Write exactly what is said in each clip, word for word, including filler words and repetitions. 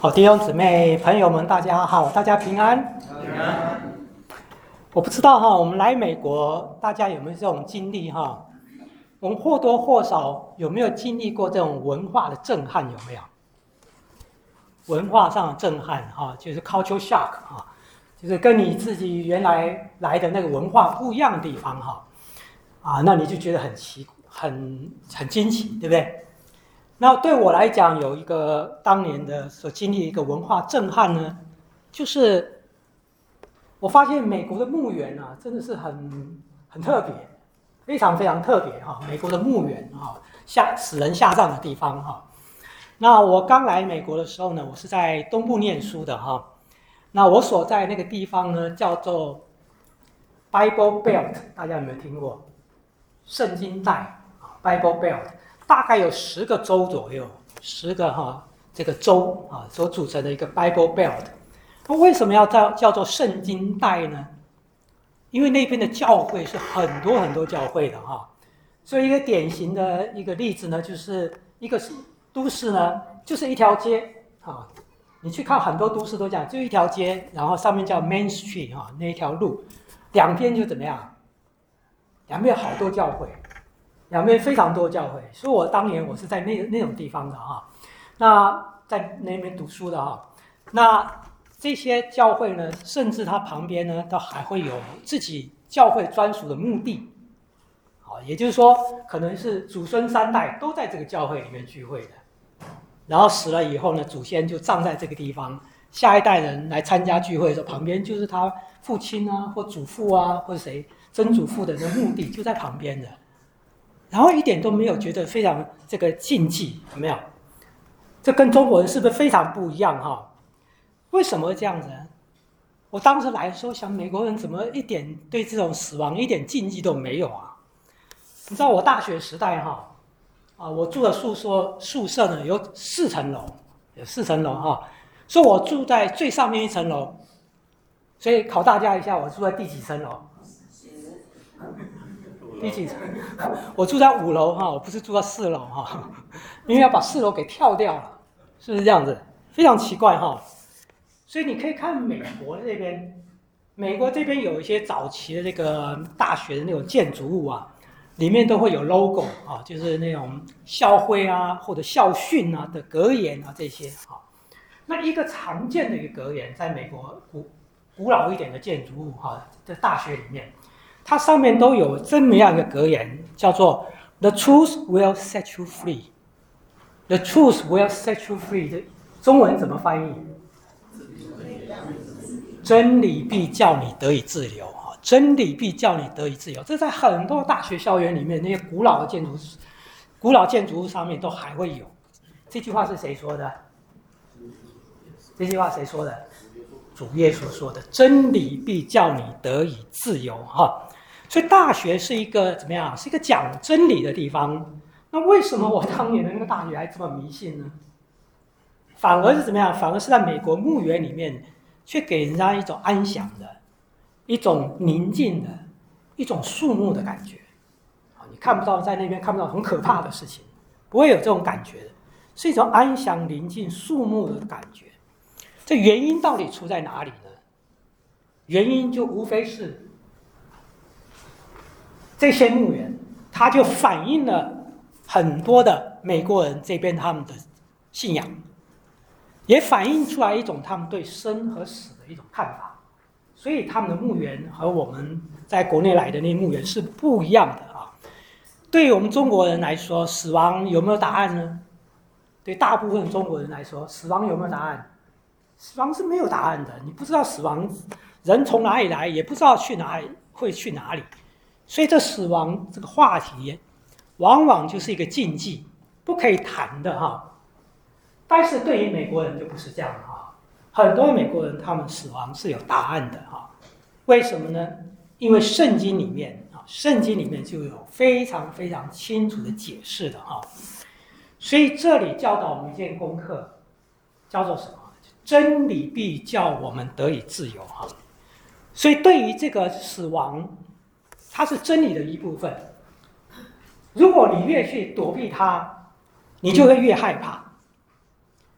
好，弟兄姊妹、朋友们，大家好，大家平安。 平安。 我不知道哈，我们来美国，大家有没有这种经历哈？我们或多或少有没有经历过这种文化的震撼？有没有？文化上的震撼哈，就是 culture shock 哈，就是跟你自己原来来的那个文化不一样的地方哈，啊，那你就觉得很奇、很很惊奇，对不对？那对我来讲，有一个当年的所经历的一个文化震撼呢，就是我发现美国的墓园啊，真的是很很特别，非常非常特别哈。美国的墓园哈，下死人下葬的地方哈。那我刚来美国的时候呢，我是在东部念书的哈。那我所在那个地方呢，叫做 Bible Belt， 大家有没有听过？圣经带啊 ，Bible Belt。大概有十个州左右，十个哈这个州啊所组成的一个 Bible Belt。那为什么要叫叫做圣经带呢？因为那边的教会是很多很多教会的哈，所以一个典型的一个例子呢，就是一个都市呢，就是一条街啊。你去看很多都市都这样，就一条街，然后上面叫 Main Street 哈，那一条路，两边就怎么样？两边有好多教会。两边非常多教会，所以我当年我是在那那种地方的哈，那在那边读书的哈，那这些教会呢，甚至它旁边呢，都还会有自己教会专属的墓地，好，也就是说，可能是祖孙三代都在这个教会里面聚会的，然后死了以后呢，祖先就葬在这个地方，下一代人来参加聚会的时候，旁边就是他父亲啊，或祖父啊，或者谁曾祖父的那墓地就在旁边的。然后一点都没有觉得非常这个禁忌，有没有？这跟中国人是不是非常不一样哈？为什么会这样子呢？我当时来的时候想，美国人怎么一点对这种死亡一点禁忌都没有啊？你知道我大学时代哈，啊，我住的宿舍宿舍呢有四层楼，有四层楼哈，所以我住在最上面一层楼，所以考大家一下，我住在第几层楼？第几层？我住在五楼哈，我不是住在四楼哈，因为要把四楼给跳掉了，是不是这样子？非常奇怪哈。所以你可以看美国这边，美国这边有一些早期的这个大学的那种建筑物啊，里面都会有 logo 啊，就是那种校徽啊或者校训啊的格言啊这些啊。那一个常见的一个格言，在美国古古老一点的建筑物哈，在大学里面。它上面都有这么样一个格言，叫做 "The truth will set you free." The truth will set you free 的中文怎么翻译？真理必叫你得以自由啊！真理必叫你得以自由。这在很多大学校园里面，那些古老的建筑、古老建筑物上面都还会有。这句话是谁说的？这句话谁说的？主耶稣说的。真理必叫你得以自由哈！所以大学是一个怎么样？是一个讲真理的地方。那为什么我当年的那个大学还这么迷信呢？反而是怎么样？反而是在美国墓园里面，却给人家一种安详的、一种宁静的、一种肃穆的感觉。啊，你看不到在那边看不到很可怕的事情，不会有这种感觉的，是一种安详、宁静、肃穆的感觉。这原因到底出在哪里呢？原因就无非是。这些墓园，它就反映了很多的美国人这边他们的信仰，也反映出来一种他们对生和死的一种看法。所以他们的墓园和我们在国内来的那些墓园是不一样的啊。对于我们中国人来说，死亡有没有答案呢？对大部分中国人来说，死亡有没有答案？死亡是没有答案的，你不知道死亡，人从哪里来，也不知道去哪里，会去哪里。所以这死亡这个话题，往往就是一个禁忌，不可以谈的哈。但是对于美国人就不是这样哈，很多美国人他们死亡是有答案的哈。为什么呢？因为圣经里面啊，圣经里面就有非常非常清楚的解释的哈。所以这里教导我们一件功课，叫做什么？真理必叫我们得以自由哈。所以对于这个死亡，它是真理的一部分。如果你越去躲避它，你就会越害怕。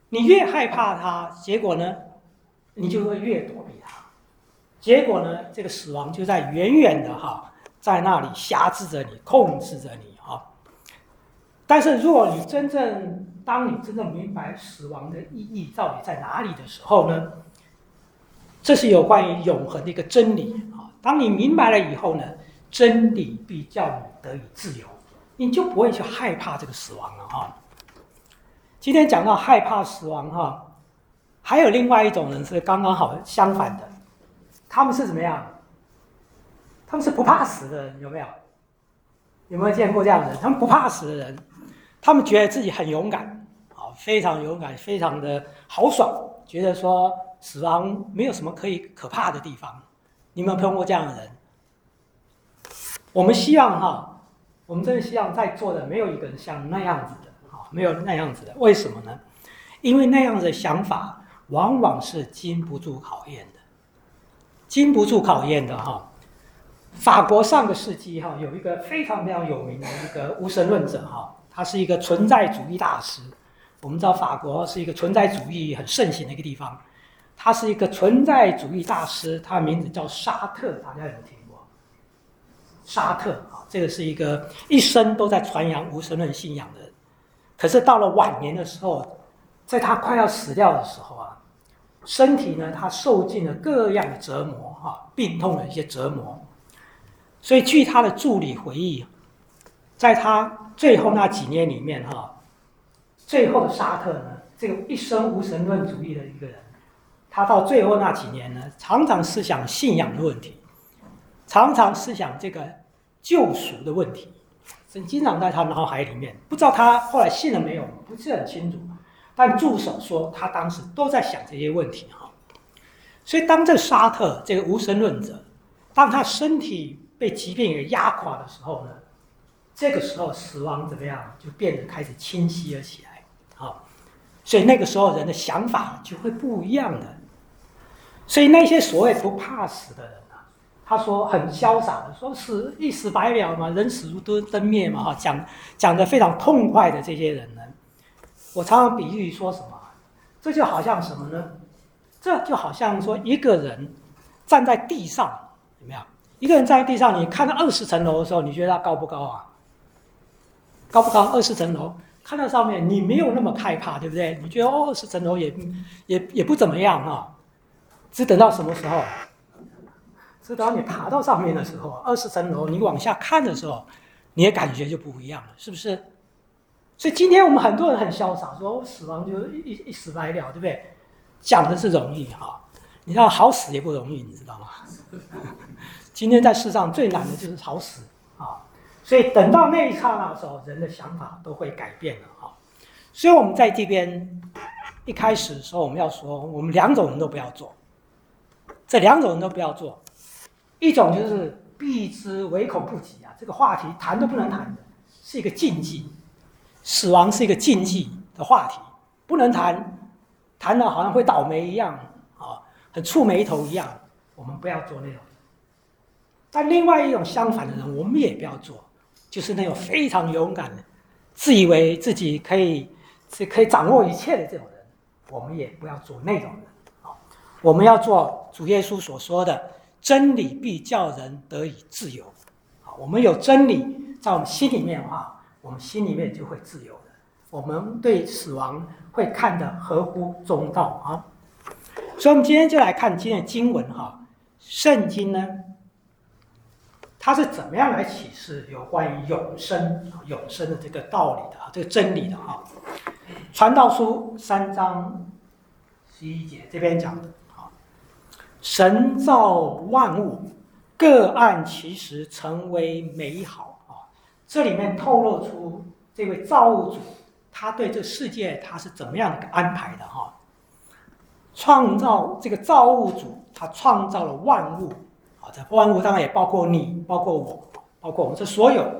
你越害怕它，结果呢，你就会越躲避它。结果呢，这个死亡就在远远的哈，在那里辖制着你，控制着你哈。但是，如果你真正当你真正明白死亡的意义到底在哪里的时候呢，这是有关于永恒的一个真理啊。当你明白了以后呢，真理必叫你得以自由，你就不会去害怕这个死亡了哈。今天讲到害怕死亡哈，还有另外一种人是刚刚好相反的，他们是怎么样？他们是不怕死的人，有没有？有没有见过这样的人？他们不怕死的人，他们觉得自己很勇敢，啊，非常勇敢，非常的豪爽，觉得说死亡没有什么可以可怕的地方。你有没有碰过这样的人？我们希望哈，我们真的希望在座的没有一个人像那样子的。没有那样子的，为什么呢？因为那样子的想法往往是经不住考验的，经不住考验的哈。法国上个世纪哈有一个非常非常有名的一个无神论者哈，他是一个存在主义大师。我们知道法国是一个存在主义很盛行的一个地方，他是一个存在主义大师，他的名字叫沙特，大家有没有听过？沙特啊，这个是一个一生都在传扬无神论信仰的人。可是到了晚年的时候，在他快要死掉的时候啊，身体呢，他受尽了各样的折磨啊，病痛的一些折磨。所以据他的助理回忆，在他最后那几年里面哈，最后的沙特呢，这个一生无神论主义的一个人，他到最后那几年呢，常常思想信仰的问题，常常思想这个救赎的问题。经常在他脑海里面，不知道他后来信了没有，不是很清楚。但助手说，他当时都在想这些问题哈。所以，当这沙特这个无神论者，当他身体被疾病给压垮的时候呢，这个时候死亡怎么样，就变得开始清晰了起来啊。所以那个时候人的想法就会不一样的。所以那些所谓不怕死的人，他说很潇洒的说死一死百了嘛，人死如灯灭嘛，哈，讲讲得非常痛快的这些人呢，我常常比喻说什么？这就好像什么呢？这就好像说一个人站在地上，有没有？一个人站在地上，你看到二十层楼的时候，你觉得他高不高啊？高不高？二十层楼，看到上面你没有那么害怕，对不对？你觉得哦，二十层楼也也也不怎么样啊，只等到什么时候？直到你爬到上面的时候，二十层楼，你往下看的时候，你的感觉就不一样了，是不是？所以今天我们很多人很潇洒，说死亡就一一死百了，对不对？讲的是容易哈，你知道好死也不容易，你知道吗？今天在世上最难的就是好死啊，所以等到那一刹那的时候，人的想法都会改变了啊。所以我们在这边一开始的时候，我们要说，我们两种人都不要做，这两种人都不要做。一种就是避之唯恐不及啊，这个话题谈都不能谈的，是一个禁忌，死亡是一个禁忌的话题，不能谈，谈了好像会倒霉一样啊，很触霉头一样，我们不要做那种。但另外一种相反的人，我们也不要做，就是那种非常勇敢的，自以为自己可以是可以掌握一切的这种人，我们也不要做那种人啊，我们要做主耶稣所说的。真理必叫人得以自由，好，我们有真理在我们心里面的话，我们心里面就会自由的。我们对死亡会看得合乎中道啊。所以，我们今天就来看今天的经文哈。圣经呢，它是怎么样来启示有关于永生、永生的这个道理的啊，这个真理的哈。传道书三章十一节这边讲的。神造万物，各按其时成为美好啊！这里面透露出这位造物主，他对这世界他是怎么样的一个安排的哈？创造这个造物主，他创造了万物啊，这万物当然也包括你，包括我，包括我们这所有。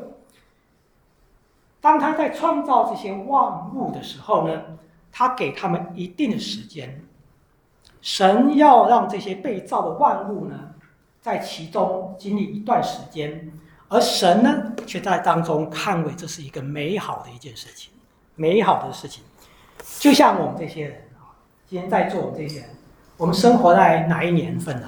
当他在创造这些万物的时候呢，他给他们一定的时间。神要让这些被造的万物呢，在其中经历一段时间，而神呢，却在当中看为这是一个美好的一件事情，美好的事情。 就像我们这些人啊，今天在座我们这些人，我们生活在哪一年份呢？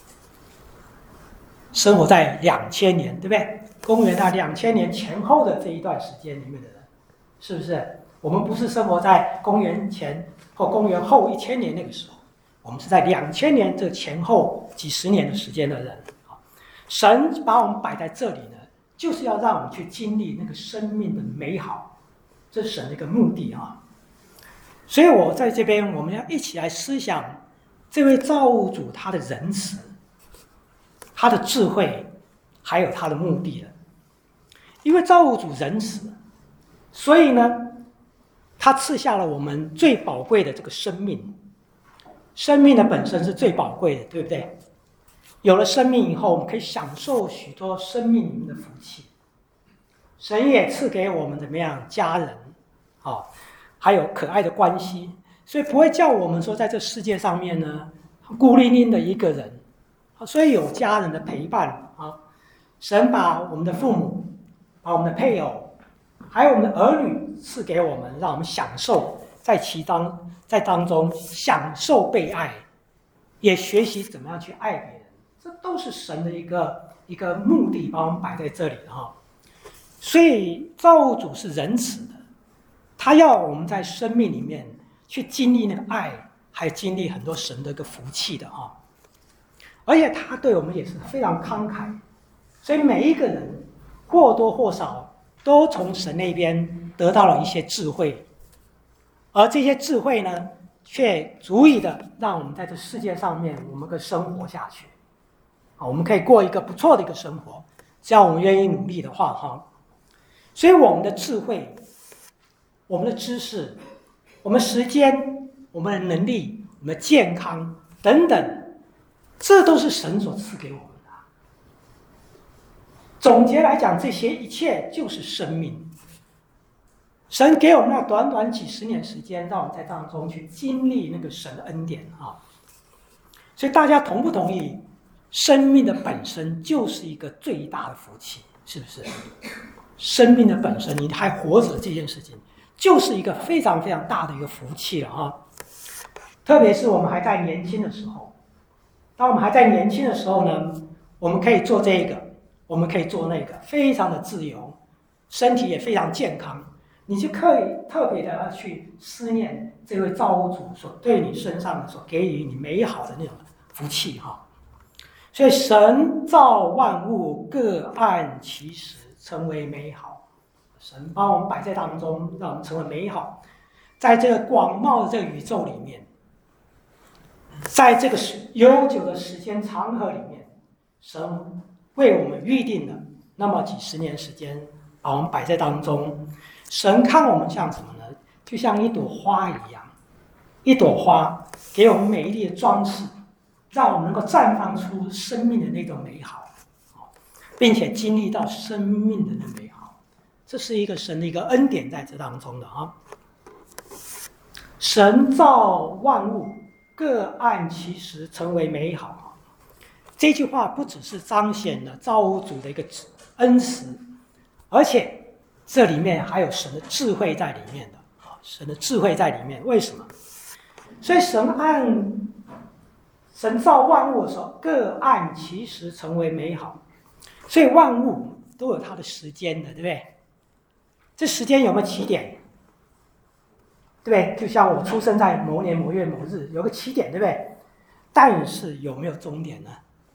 生活在两千年，对不对？公元在两千年前后的这一段时间里面的人，是不是？我们不是生活在公元前或公元后一千年那个时候，我们是在两千年这前后几十年的时间的人。神把我们摆在这里呢，就是要让我们去经历那个生命的美好，这是神的一个目的啊。所以我在这边，我们要一起来思想这位造物主他的仁慈、他的智慧，还有他的目的了。因为造物主仁慈，所以呢，他赐下了我们最宝贵的这个生命。生命的本身是最宝贵的，对不对？有了生命以后，我们可以享受许多生命里面的福气。神也赐给我们怎么样家人，哦，还有可爱的关系，所以不会叫我们说在这世界上面呢孤零零的一个人。所以有家人的陪伴啊，神把我们的父母、把我们的配偶，还有我们的儿女赐给我们，让我们享受在其当在当中享受被爱，也学习怎么样去爱别人。这都是神的一个一个目的，把我们摆在这里的哈。所以造物主是仁慈的，他要我们在生命里面去经历那个爱，还经历很多神的一个福气的哈。而且他对我们也是非常慷慨，所以每一个人或多或少都从神那边得到了一些智慧，而这些智慧呢，却足以的让我们在这世界上面我们可以生活下去。我们可以过一个不错的一个生活，只要我们愿意努力的话哈。所以我们的智慧、我们的知识、我们时间、我们的能力、我们的健康等等，这都是神所赐给我们的。总结来讲，这些一切就是生命。神给我们那短短几十年时间，让我们在当中去经历那个神的恩典啊。所以大家同不同意？生命的本身就是一个最大的福气，是不是？生命的本身，你还活着这件事情，就是一个非常非常大的一个福气了啊！特别是我们还在年轻的时候，当我们还在年轻的时候呢，我们可以做这个，我们可以做那个，非常的自由，身体也非常健康，你就可以特别的要去思念这位造物主所对你身上所给予你美好的那种福气哈。所以神造万物各按其时成为美好，神把我们摆在当中，让我们成为美好。在这个广袤的这个宇宙里面，在这个悠久的时间长河里面，神为我们预定了那么几十年时间，把我们摆在当中。神看我们像什么呢？就像一朵花一样，一朵花给我们美丽的装饰，让我们能够绽放出生命的那种美好，并且经历到生命的那美好，这是一个神的一个恩典在这当中的啊。神造万物，各按其时成为美好。这句话不只是彰显了造物主的一个恩慈，而且这里面还有神的智慧在里面的啊，神的智慧在里面。为什么？所以神按神造万物的时候，各按其时成为美好，所以万物都有它的时间的，对不对？这时间有没有起点？对不对？就像我出生在某年某月某日，有个起点，对不对？但是有没有终点呢？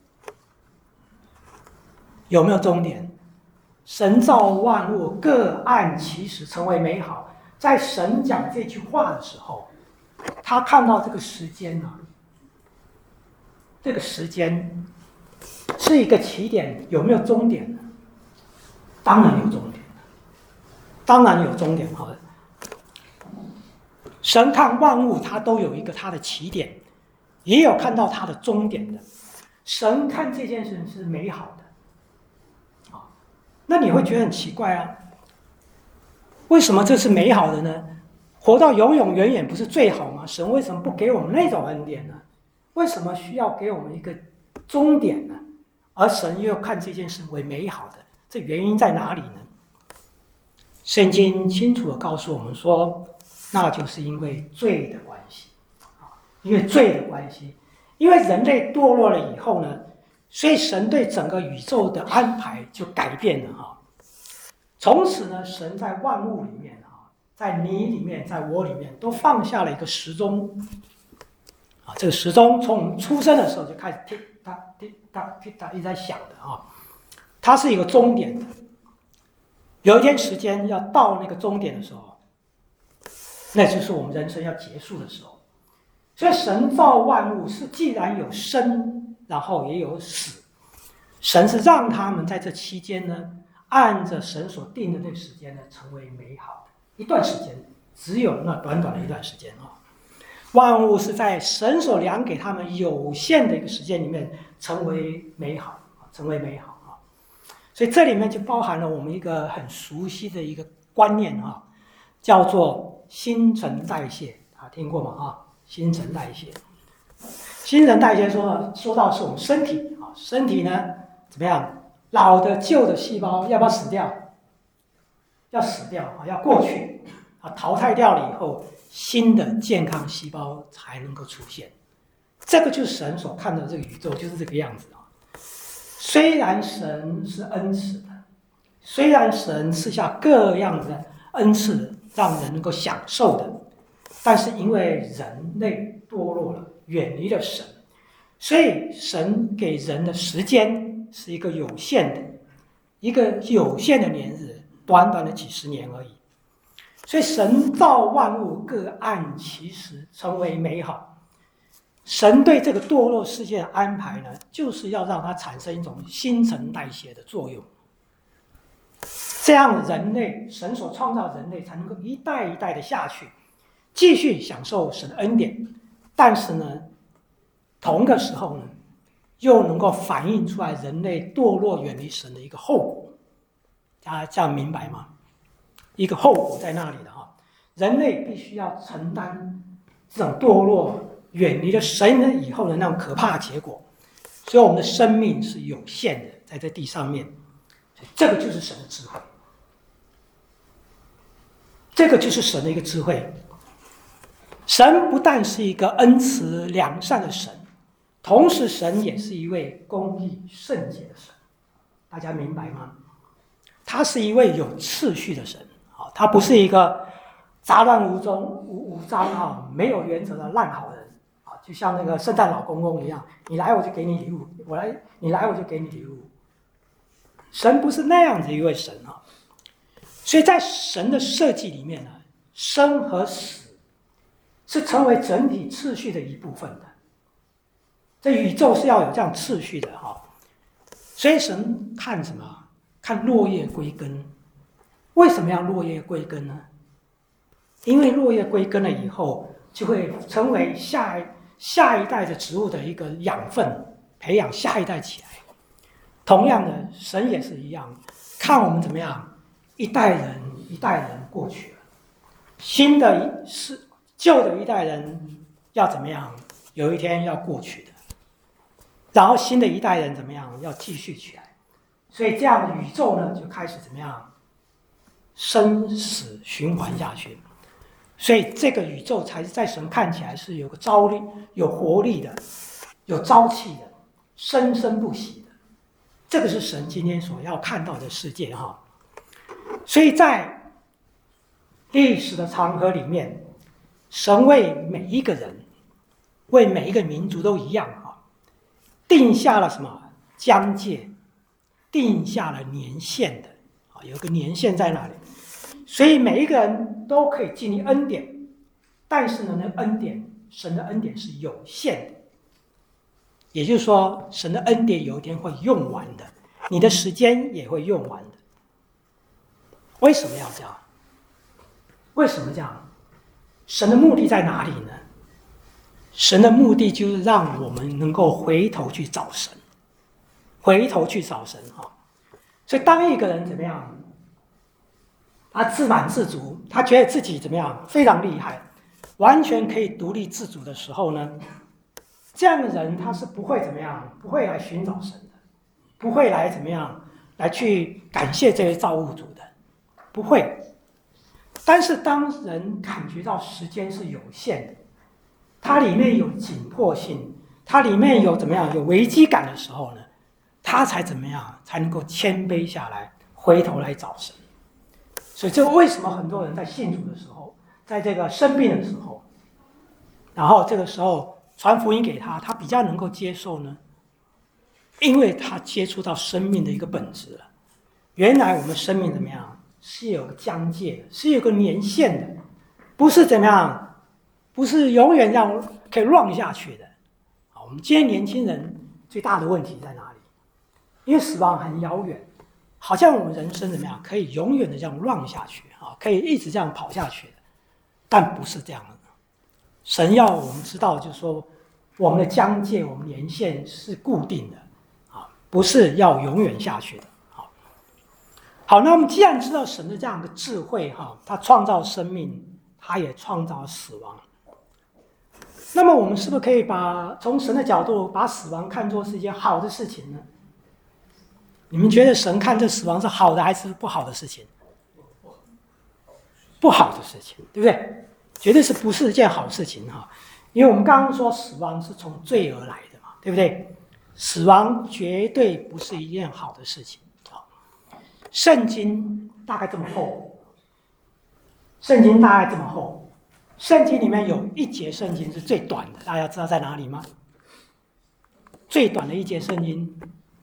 有没有终点？神造万物各按其时成为美好，在神讲这句话的时候，他看到这个时间呢、啊？这个时间是一个起点，有没有终点呢？当然有终点，当然有终点。好的，神看万物，它都有一个它的起点，也有看到它的终点的。神看这件事是美好的，啊，那你会觉得很奇怪啊？为什么这是美好的呢？活到永永远远不是最好吗？神为什么不给我们那种恩典呢？为什么需要给我们一个终点呢？而神又看这件事为美好的，这原因在哪里呢？圣经清楚地告诉我们说， 那就是因为罪的关系，因为罪的关系，因为人类堕落了以后呢，所以神对整个宇宙的安排就改变了哈。从此呢，神在万物里面哈，在你里面，在我里面，都放下了一个时钟啊。这个时钟从我们出生的时候就开始滴答滴答滴答一直在响的啊，它是一个终点的。有一天时间要到那个终点的时候，那就是我们人生要结束的时候。所以神造万物是既然有生，然后也有死，神是让他们在这期间呢，按着神所定的那个时间呢，成为美好的一段时间，只有那短短的一段时间啊。万物是在神所量给他们有限的一个时间里面成为美好，成为美好啊。所以这里面就包含了我们一个很熟悉的一个观念啊，叫做新陈代谢啊，听过吗？啊，新陈代谢。新陈代谢说说到是我们身体啊，身体呢怎么样？老的旧的细胞要不要死掉？要死掉啊，要过去啊，淘汰掉了以后，新的健康细胞才能够出现。这个就是神所看到的这个宇宙就是这个样子啊。虽然神是恩赐的，虽然神赐下各样的恩赐让人能够享受的，但是因为人类堕落了，远离了神，所以神给人的时间是一个有限的，一个有限的年日，短短的几十年而已。所以神造万物各按其时，成为美好。神对这个堕落世界的安排呢，就是要让它产生一种新陈代谢的作用，这样人类，神所创造人类才能够一代一代的下去，继续享受神的恩典。但是呢，同个时候呢，又能够反映出来人类堕落远离神的一个后果。大家这样明白吗？一个后果在那里的哈，人类必须要承担这种堕落远离了神以后的那种可怕的结果。所以我们的生命是有限的，在这地上面，这个就是神的智慧，这个就是神的一个智慧。神不但是一个恩慈良善的神，同时神也是一位公义圣洁的神。大家明白吗？他是一位有次序的神，他不是一个杂乱无章、无无章啊、没有原则的烂好人啊，就像那个圣诞老公公一样，你来我就给你礼物，我来你来我就给你礼物。神不是那样子一位神啊，所以在神的设计里面呢，生和死是成为整体次序的一部分的。这宇宙是要有这样次序的哈，所以神看什么？看落叶归根。为什么要落叶归根呢？因为落叶归根了以后，就会成为下一下一代的植物的一个养分，培养下一代起来。同样的，神也是一样，看我们怎么样，一代人一代人过去了，新的是旧的一代人要怎么样？有一天要过去的，然后新的一代人怎么样？要继续起来。所以这样的宇宙呢，就开始怎么样？生死循环下去。所以这个宇宙才是在神看起来是有个朝力、有活力的、有朝气的、生生不息的。这个是神今天所要看到的世界哈。所以在历史的长河里面，神为每一个人、为每一个民族都一样哈，定下了什么疆界，定下了年限的啊，有个年限在那里。所以每一个人都可以经历恩典，但是呢，那恩典，神的恩典是有限的，也就是说，神的恩典有一天会用完的，你的时间也会用完的。为什么要这样？为什么这样？神的目的在哪里呢？神的目的就是让我们能够回头去找神，回头去找神哈。所以当一个人怎么样？他自满自足，他觉得自己怎么样非常厉害，完全可以独立自主的时候呢，这样的人他是不会怎么样，不会来寻找神的，不会来怎么样来去感谢这位造物主的，不会。 但是当人感觉到时间是有限的，它里面有紧迫性，它里面有怎么样有危机感的时候呢，他才怎么样才能够谦卑下来，回头来找神。所以这为什么很多人在信主的时候，在这个生病的时候，然后这个时候传福音给他，他比较能够接受呢？因为他接触到生命的一个本质了。原来我们生命怎么样是有个疆界的，是有个年限的，不是怎么样，不是永远这样可以 run 下去的。好，我们今天年轻人最大的问题在哪里？因为死亡很遥远，好像我们人生怎么样可以永远的这样 run 下去啊，可以一直这样跑下去的，但不是这样的。神要我们知道，就是说我们的疆界，我们年限是固定的啊，不是要永远下去的。好，好，那我们既然知道神的这样的智慧哈，他创造生命，他也创造死亡。那么我们是不是可以把从神的角度把死亡看作是一件好的事情呢？你们觉得神看这死亡是好的还是不好的事情？不好的事情，对不对？绝对是不是一件好事情哈？因为我们刚刚说死亡是从罪而来的嘛，对不对？死亡绝对不是一件好的事情。圣经大概这么厚，圣经大概这么厚，圣经里面有一节圣经是最短的，大家知道在哪里吗？最短的一节圣经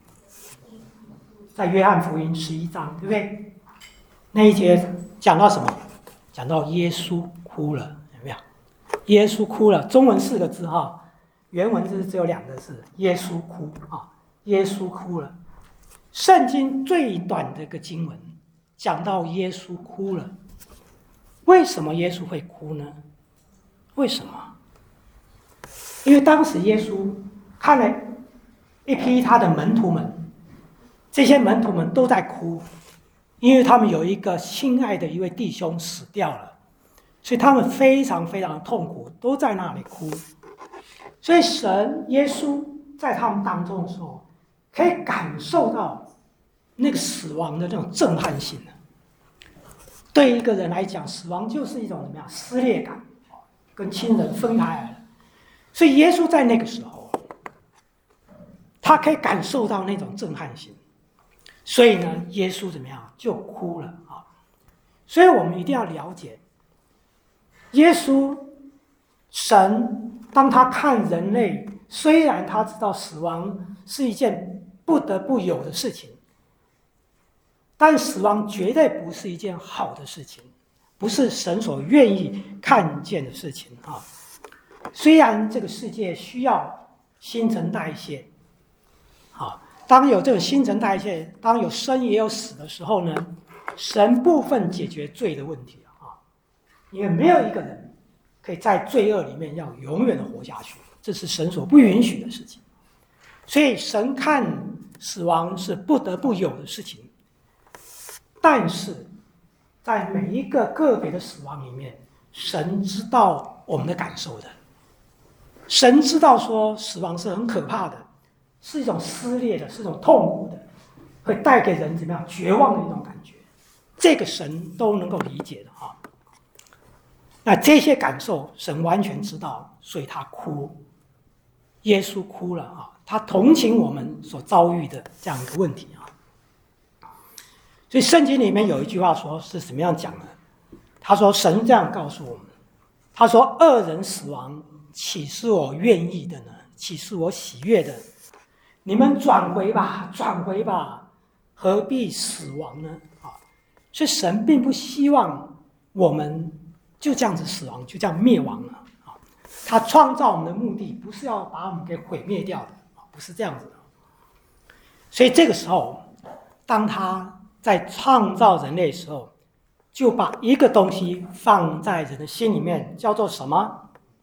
在约翰福音十一章，对不对？那一节讲到什么？讲到耶稣哭了，有没有？耶稣哭了，中文四个字哈，原文字只有两个字，耶稣哭啊，耶稣哭了。圣经最短的一个经文讲到耶稣哭了，为什么耶稣会哭呢？为什么？因为当时耶稣看了一批他的门徒们，这些门徒们都在哭，因为他们有一个亲爱的一位弟兄死掉了，所以他们非常非常的痛苦，都在那里哭。所以神耶稣在他们当中的时候，可以感受到那个死亡的那种震撼性。对一个人来讲，死亡就是一种怎么样撕裂感，跟亲人分开来了。所以耶稣在那个时候，他可以感受到那种震撼性。所以呢，耶稣怎么样就哭了啊！所以我们一定要了解，耶稣神当他看人类，虽然他知道死亡是一件不得不有的事情，但死亡绝对不是一件好的事情，不是神所愿意看见的事情啊！虽然这个世界需要新陈代谢，啊。当有这种新陈代谢，当有生也有死的时候呢，神部分解决罪的问题啊，因为没有一个人可以在罪恶里面要永远的活下去，这是神所不允许的事情。所以神看死亡是不得不有的事情，但是在每一个个别的死亡里面，神知道我们的感受的，神知道说死亡是很可怕的。是一种撕裂的，是一种痛苦的，会带给人怎么样绝望的一种感觉，这个神都能够理解的啊。那这些感受神完全知道，所以他哭，耶稣哭了啊，他同情我们所遭遇的这样一个问题啊。所以圣经里面有一句话说是什么样讲的？他说神这样告诉我们，他说恶人死亡岂是我愿意的呢？岂是我喜悦的？你们转回吧，转回吧，何必死亡呢？啊，所以神并不希望我们就这样子死亡，就这样灭亡了啊。他创造我们的目的不是要把我们给毁灭掉的啊，不是这样子的。所以这个时候，当他在创造人类的时候，就把一个东西放在人的心里面，叫做什么？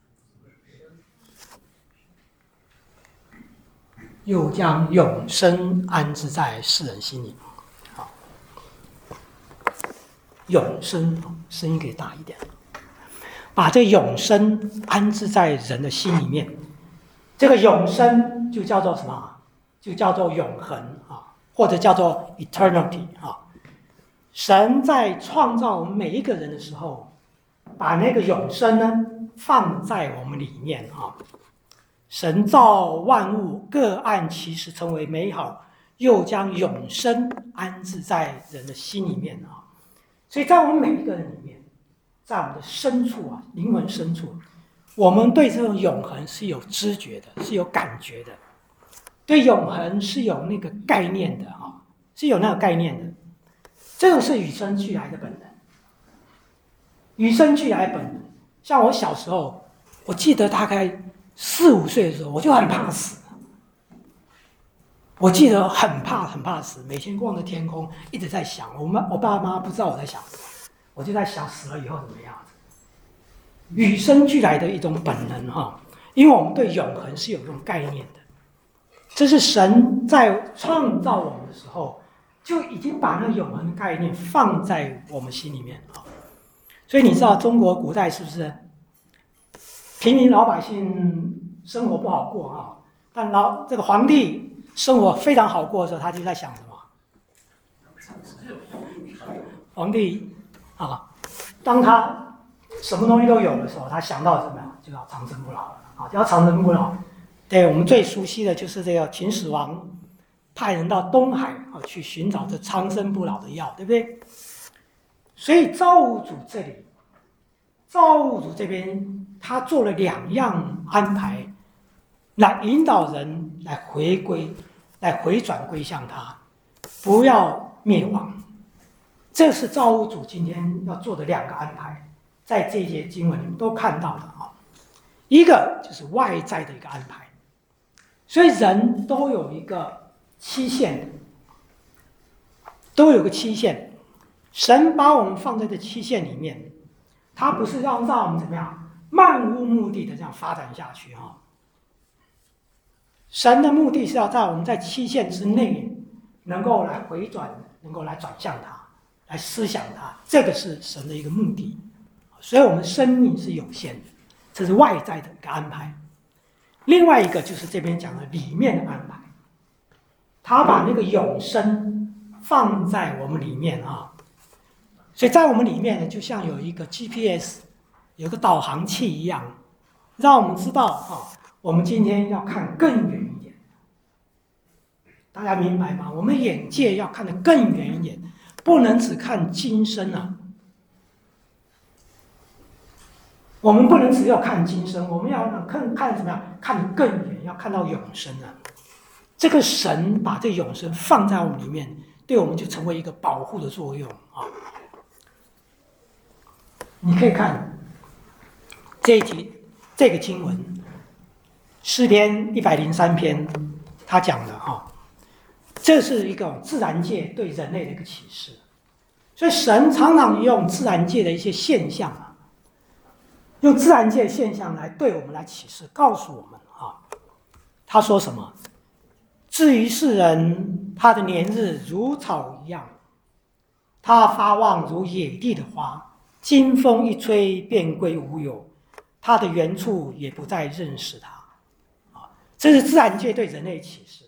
又将永生安置在世人心里。好，永生，声音可以大一点。把这永生安置在人的心里面，这个永生就叫做什么？就叫做永恒啊，或者叫做 eternity 啊。 神在创造我们每一个人的时候，把那个永生呢放在我们里面啊。神造万物各按其时成为美好，又将永生安置在人的心里面啊。所以在我们每一个人里面，在我们的深处啊，灵魂深处，我们对这种永恒是有知觉的，是有感觉的，对永恒是有那个概念的啊，是有那个概念的。这种是与生俱来的本能，与生俱来的本能。像我小时候，我记得大概四五岁的时候，我就很怕死。我记得很怕很怕死，每天望着天空一直在想，我妈我爸妈不知道我在想什么，我就在想死了以后怎么样子。与生俱来的一种本能哈，因为我们对永恒是有这种概念的，这是神在创造我们的时候就已经把那个永恒的概念放在我们心里面啊。所以你知道中国古代是不是平民老百姓生活不好过啊？但老这个皇帝生活非常好过的时候，他就在想什么？皇帝啊，当他什么东西都有的时候，他想到什么呀？就要长生不老了啊！就要长生不老。对，我们最熟悉的就是这个秦始皇派人到东海啊去寻找这长生不老的药，对不对？所以造物主这里，造物主这边他做了两样安排，来引导人来回归，来回转归向他，不要灭亡。这是造物主今天要做的两个安排，在这些经文里面都看到了啊。一个就是外在的一个安排，所以人都有一个期限，都有个期限。神把我们放在这期限里面，他不是要让我们怎么样漫无目的的这样发展下去啊。神的目的是要在我们在期限之内能够来回转，能够来转向他，来思想他，这个是神的一个目的。所以我们生命是有限的，这是外在的一个安排。另外一个就是这边讲的里面的安排，他把那个永生放在我们里面啊。所以在我们里面呢，就像有一个 G P S， 有个导航器一样，让我们知道啊，我们今天要看更远一点。大家明白吗？我们眼界要看得更远一点，不能只看今生啊。我们不能只有看今生，我们要看看怎么样？看更远，要看到永生啊！这个神把这永生放在我们里面，对我们就成为一个保护的作用啊。你可以看这一题，这个经文，诗篇一百零三篇，他讲的哈，这是一个自然界对人类的一个启示。所以神常常用自然界的一些现象啊，用自然界的现象来对我们来启示，告诉我们啊，他说什么？至于世人，他的年日如草一样，他发旺如野地的花。经风一吹，便归无有，他的原处也不再认识他。啊，这是自然界对人类的启示。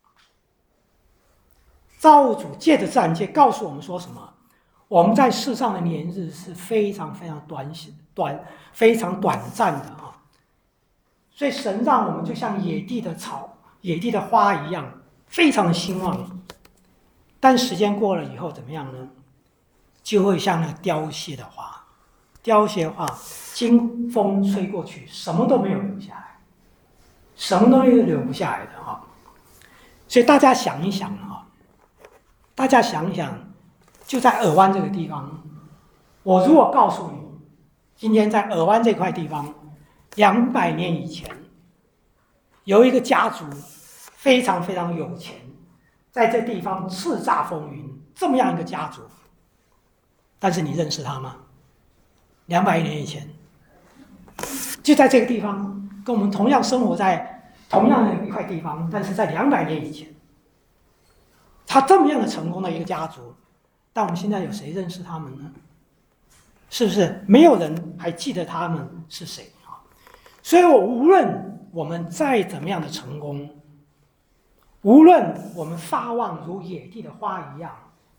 造物主借着自然界告诉我们说什么？我们在世上的年日是非常非常短短、非常短暂的啊。所以神让我们就像野地的草、野地的花一样，非常的兴旺。但时间过了以后怎么样呢？就会像那个凋谢的花，凋谢的花，经风吹过去，什么都没有留下来，什么东西都留不下来的哈。所以大家想一想哈，大家想一想，就在尔湾这个地方，我如果告诉你，今天在尔湾这块地方，两百年以前，有一个家族非常非常有钱，在这地方叱咤风云，这么样一个家族。但是你认识他吗？两百年以前，就在这个地方，跟我们同样生活在同样的一块地方，但是在两百年以前，他这么样的成功的一个家族，但我们现在有谁认识他们呢？是不是没有人还记得他们是谁啊？所以我无论我们再怎么样的成功，无论我们发旺如野地的花一样，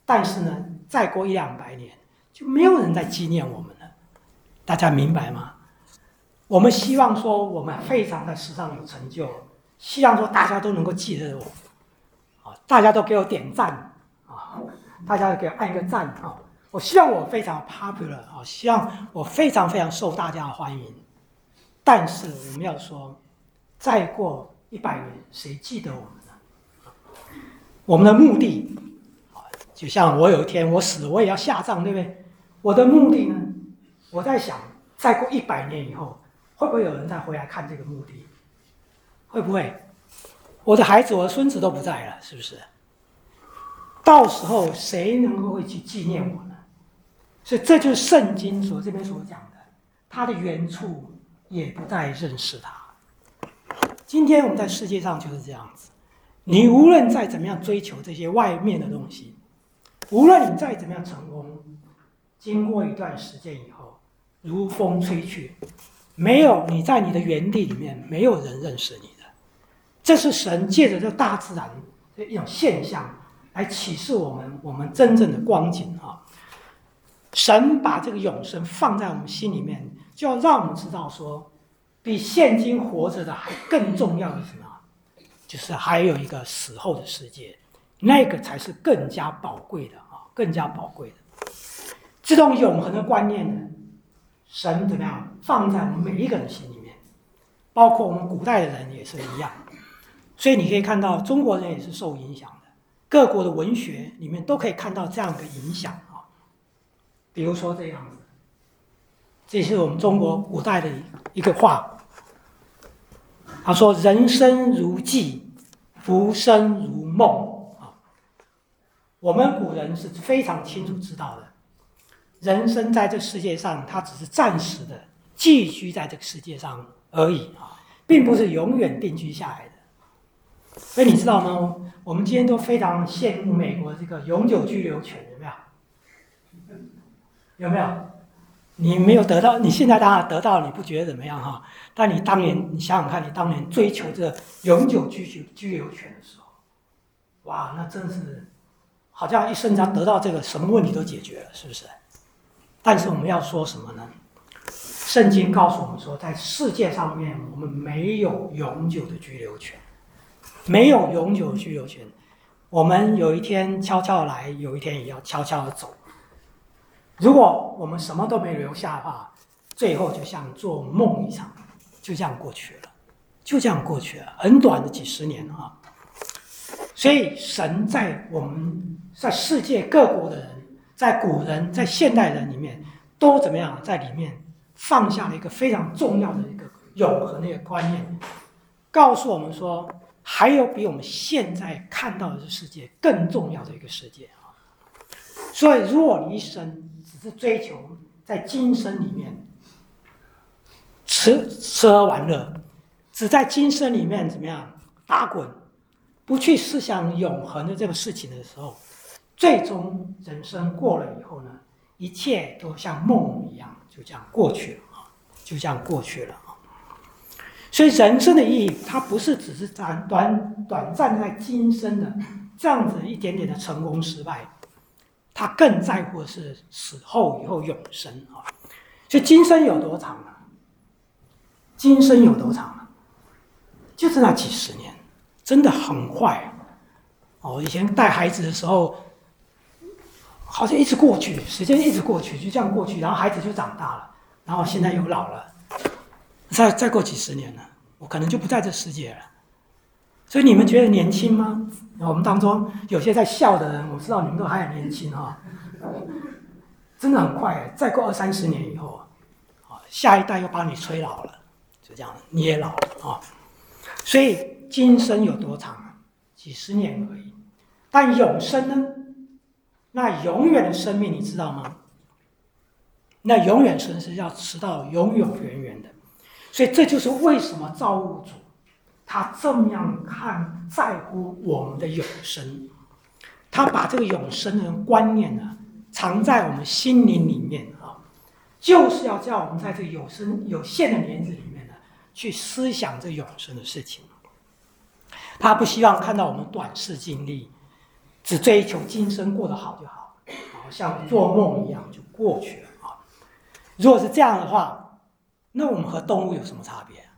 但是呢，再过一两百年，就没有人在纪念我们了。大家明白吗？我们希望说我们非常在世上有成就，希望说大家都能够记得我，啊，大家都给我点赞啊，大家给我按一个赞啊。我希望我非常 popular 啊，希望我非常非常受大家的欢迎。但是我们要说，再过一百年，谁记得我们呢？我们的目的，就像我有一天我死，我也要下葬，对不对？我的目的呢？我在想，再过一百年以后，会不会有人再回来看这个墓地？会不会？我的孩子、我的孙子都不在了，是不是？到时候谁能够会去纪念我呢？所以这就是圣经所这边所讲的，它的原处也不再认识它。今天我们在世界上就是这样子，你无论再怎么样追求这些外面的东西，无论你再怎么样成功，经过一段时间以后，如风吹去，没有你在你的原地里面，没有人认识你的。这是神借着这大自然的一种现象来启示我们我们真正的光景啊。神把这个永生放在我们心里面，就要让我们知道说，比现今活着的还更重要的是什么？就是还有一个死后的世界，那个才是更加宝贵的啊，更加宝贵的。这种永恒的观念呢，神怎么样放在我们每一个人心里面，包括我们古代的人也是一样。所以你可以看到，中国人也是受影响的，各国的文学里面都可以看到这样的影响啊。比如说这样子，这是我们中国古代的一个话，他说：“人生如寄，浮生如梦。”啊，我们古人是非常清楚知道的。人生在这世界上，它只是暂时的寄居在这个世界上而已啊，并不是永远定居下来的。所以你知道吗？我们今天都非常羡慕美国这个永久居留权，有没有？有没有？你没有得到，你现在当然得到，你不觉得怎么样哈？但你当年，你想想看，你当年追求这永久居居居留权的时候，哇，那真是好像一生中得到这个，什么问题都解决了，是不是？但是我们要说什么呢？圣经告诉我们说，在世界上面，我们没有永久的居留权，没有永久的居留权。我们有一天悄悄来，有一天也要悄悄的走。如果我们什么都没留下的话，最后就像做梦一场，就这样过去了，就这样过去了，很短的几十年啊。所以神在我们在世界各国的人，在古人，在现代人里面，都怎么样在里面放下了一个非常重要的一个永恒的一个观念，告诉我们说，还有比我们现在看到的这世界更重要的一个世界啊。所以，如果你一生只是追求在今生里面吃吃喝玩乐，只在今生里面怎么样打滚，不去思想永恒的这个事情的时候，最终人生过了以后呢，一切都像梦一样，就这样过去了啊，就这样过去了啊。所以人生的意义，它不是只是短短短暂在今生的这样子一点点的成功失败。他更在乎的是死后以后永生啊，所以今生有多长啊？今生有多长啊？就是那几十年，真的很快哦。以前带孩子的时候，好像一直过去，时间一直过去，就这样过去，然后孩子就长大了，然后现在又老了，再再过几十年了，我可能就不在这世界了。所以你们觉得年轻吗？我们当中有些在笑的人，我知道你们都还很年轻哈，真的很快，再过二三十年以后，啊，下一代又把你催老了，就这样，你也老了啊。所以今生有多长啊？几十年而已。但永生呢？那永远的生命，你知道吗？那永远生是要直到永永远远的。所以这就是为什么造物主他这么样看在乎我们的永生，他把这个永生的观念呢藏在我们心灵里面啊，就是要叫我们在这个有生有限的年子里面呢，去思想这永生的事情。他不希望看到我们短视经历， 只追求今生过得好就好，好像做梦一样就过去了啊。如果是这样的话，那我们和动物有什么差别？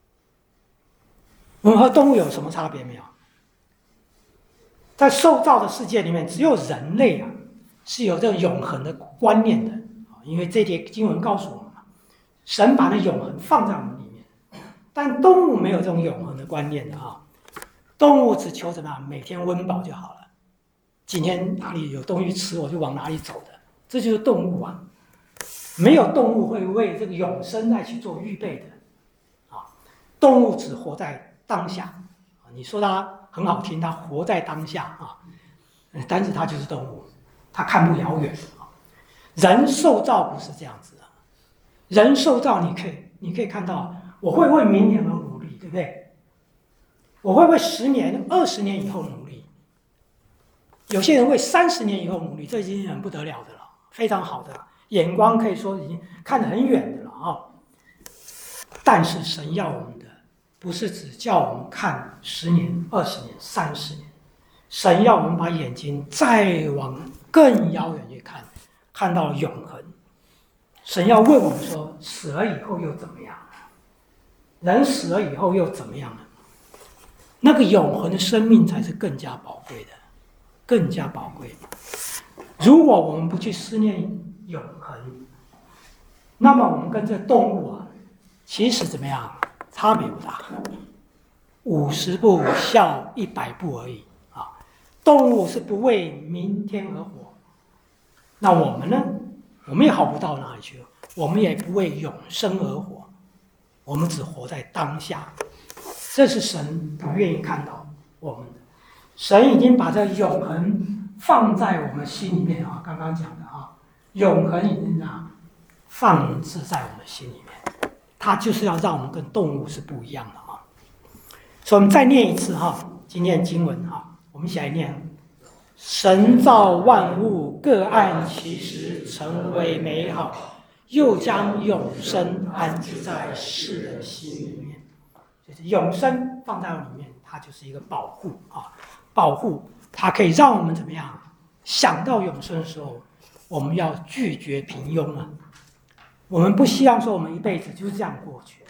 我们和动物有什么差别没有？在受造的世界里面，只有人类啊是有这种永恒的观念的啊，因为这节经文告诉我们嘛，神把那永恒放在我们里面，但动物没有这种永恒的观念的啊，动物只求怎么样，每天温饱就好了，今天哪里有东西吃我就往哪里走的，这就是动物啊，没有动物会为这个永生来去做预备的啊，动物只活在当下，你说它很好听，它活在当下啊，但是它就是动物，它看不遥远啊。人受造不是这样子的，人受造你可以你可以看到，我会为明年而努力，对不对？我会为十年、二十年以后努力，有些人为三十年以后努力，这已经很不得了的了，非常好的眼光，可以说已经看得很远的了啊。但是神要我们的。不是只叫我们看十年、二十年、三十年，神要我们把眼睛再往更遥远去看，看到永恒。神要问我们说：死了以后又怎么样？人死了以后又怎么样呢？那个永恒的生命才是更加宝贵的，更加宝贵。如果我们不去思念永恒，那么我们跟这动物啊，其实怎么样？差别不大，五十步笑一百步而已啊！动物是不为明天而活，那我们呢？我们也好不到哪里去，我们也不为永生而活，我们只活在当下。这是神不愿意看到我们的。神已经把这永恒放在我们心里面啊！刚刚讲的啊，永恒已经啊放置在我们心里面。它就是要让我们跟动物是不一样的啊，所以我们再念一次哈，今天的经文哈，我们一起来念：神造万物，各按其时成为美好，又将永生安置在世人心里面。就是永生放在里面，它就是一个保护啊，保护它可以让我们怎么样？想到永生的时候，我们要拒绝平庸啊。我们不希望说我们一辈子就是这样过去，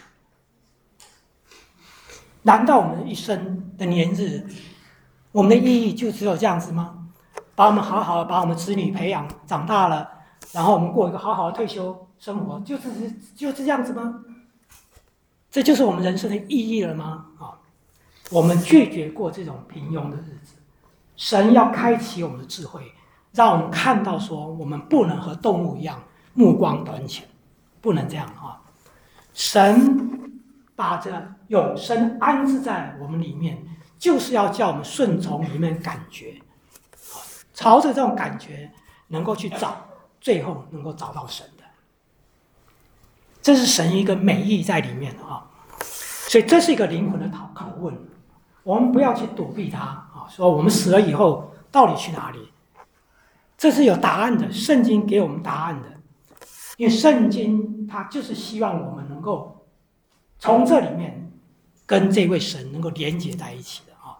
难道我们一生的年日，我们的意义就只有这样子吗？把我们好好的把我们子女培养长大了，然后我们过一个好好的退休生活，就是就是这样子吗？这就是我们人生的意义了吗？啊，我们拒绝过这种平庸的日子，神要开启我们的智慧，让我们看到说我们不能和动物一样目光短浅。不能这样啊！神把这永生安置在我们里面，就是要叫我们顺从里面感觉，朝着这种感觉能够去找，最后能够找到神的。这是神一个美意在里面啊！所以这是一个灵魂的拷拷问，我们不要去躲避它啊！说我们死了以后到底去哪里？这是有答案的，圣经给我们答案的。因为圣经它就是希望我们能够从这里面跟这位神能够连接在一起的啊。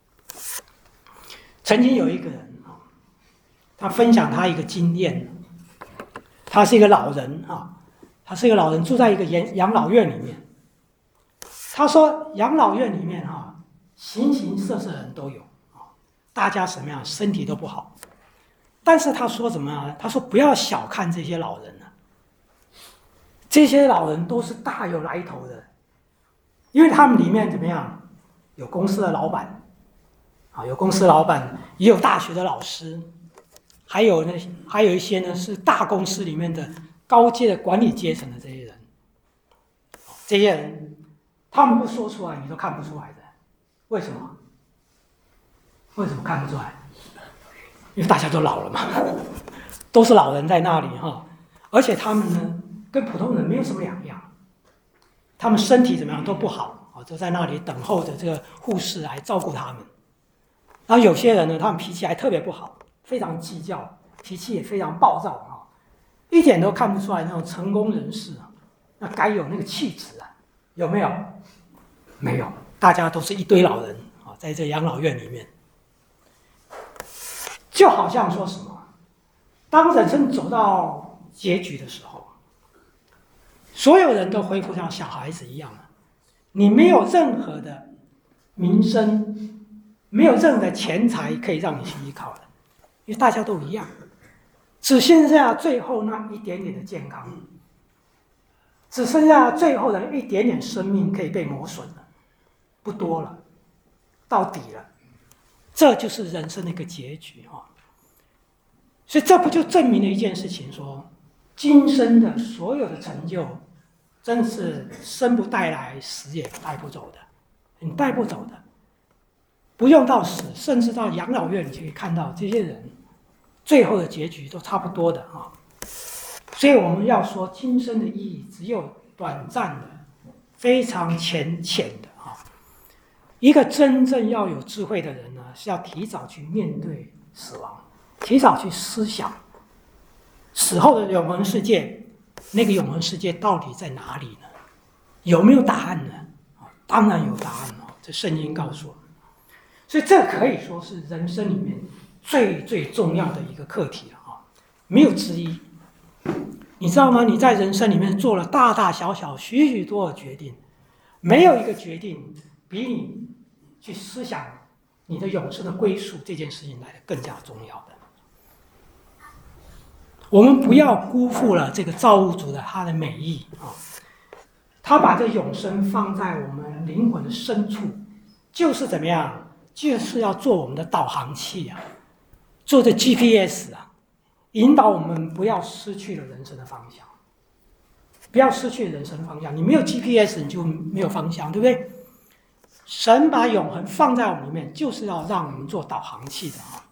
曾经有一个人啊，他分享他一个经验，他是一个老人啊，他是一个老人住在一个养养老院里面。他说养老院里面啊，形形色色的人都有啊，大家什么样身体都不好，但是他说什么啊？他说不要小看这些老人。这些老人都是大有来头的，因为他们里面怎么样？有公司的老板，啊，有公司老板，也有大学的老师，还有呢，还有一些呢是大公司里面的高阶的管理阶层的这些人。这些人，他们不说出来，你都看不出来的。为什么？为什么看不出来？因为大家都老了嘛，都是老人在那里哈，而且他们呢，跟普通人没有什么两样，他们身体怎么样都不好啊，都在那里等候着这个护士来照顾他们。然后有些人呢，他们脾气还特别不好，非常计较，脾气也非常暴躁啊，一点都看不出来那种成功人士啊，那该有那个气质啊，有没有？没有，大家都是一堆老人啊，在这养老院里面。 就好像说什么，当人生走到结局的时候，所有人都恢复像小孩子一样了，你没有任何的名声，没有任何的钱财可以让你去依靠的，因为大家都一样，只剩下最后那一点点的健康，只剩下最后的一点点生命可以被磨损了，不多了，到底了，这就是人生的一个结局啊！所以这不就证明了一件事情说，今生的所有的成就，真是生不带来，死也带不走的，你带不走的。不用到死，甚至到养老院，你就可以看到这些人最后的结局都差不多的啊。所以我们要说，今生的意义只有短暂的、非常浅浅的啊。一个真正要有智慧的人呢，是要提早去面对死亡，提早去思想死后的永恒世界，那个永恒世界到底在哪里呢？有没有答案呢？当然有答案哦，这圣经告诉我们。所以这可以说是人生里面最最重要的一个课题了啊，没有之一。你知道吗？你在人生里面做了大大小小许许多的决定，没有一个决定比你去思想你的永生的归宿这件事情来的更加重要的。我们不要辜负了这个造物主的他的美意啊，他把这永生放在我们灵魂的深处，就是怎么样？就是要做我们的导航器啊，做这 G P S 啊，引导我们不要失去了人生的方向，不要失去人生的方向。你没有 G P S， 你就没有方向，对不对？神把永恒放在我们里面，就是要让我们做导航器的啊。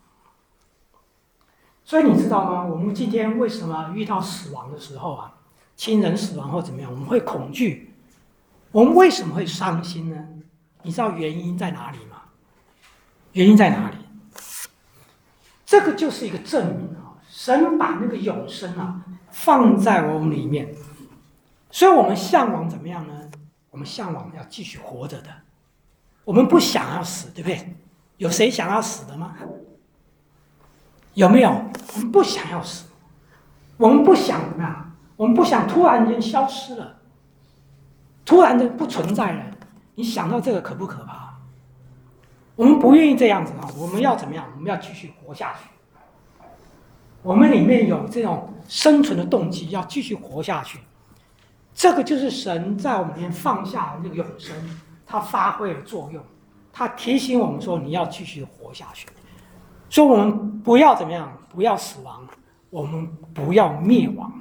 所以你知道吗？我们今天为什么遇到死亡的时候啊，亲人死亡或怎么样，我们会恐惧？我们为什么会伤心呢？你知道原因在哪里吗？原因在哪里？这个就是一个证明啊！神把那个永生啊放在我们里面，所以我们向往怎么样呢？我们向往要继续活着的，我们不想要死，对不对？有谁想要死的吗？有没有？我们不想要死，我们不想怎么样？我们不想突然间消失了，突然的不存在了。你想到这个可不可怕？我们不愿意这样子啊！我们要怎么样？我们要继续活下去。我们里面有这种生存的动机，要继续活下去。这个就是神在我们里面放下的那个永生，它发挥了作用。它提醒我们说，你要继续活下去。所以我们不要怎么样？不要死亡，我们不要灭亡。